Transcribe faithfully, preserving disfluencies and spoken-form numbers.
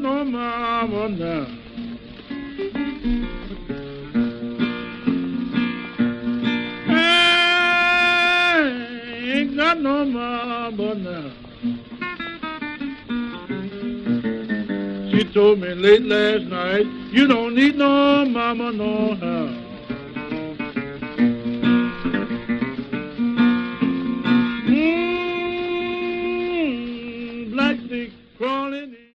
no mama now. Ain't got no mama now. She told me late last night, you don't need no mama no how.